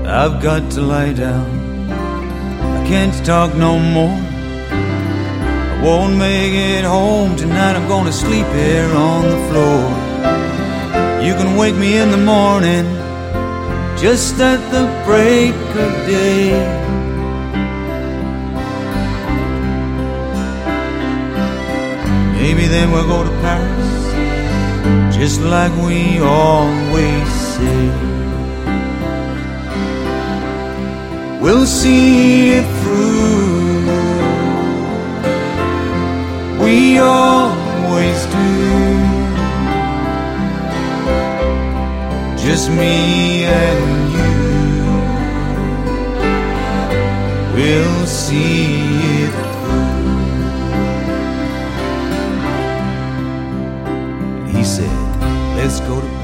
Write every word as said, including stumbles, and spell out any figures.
I've got to lie down. I can't talk no more. I won't make it home tonight. I'm gonna sleep here on the floor. You can wake me in the morning, just at the break of day. Maybe then we'll go to Paris, just like we always say. We'll see it through, we always do. Just me and you, we'll see it through. And he said, let's go to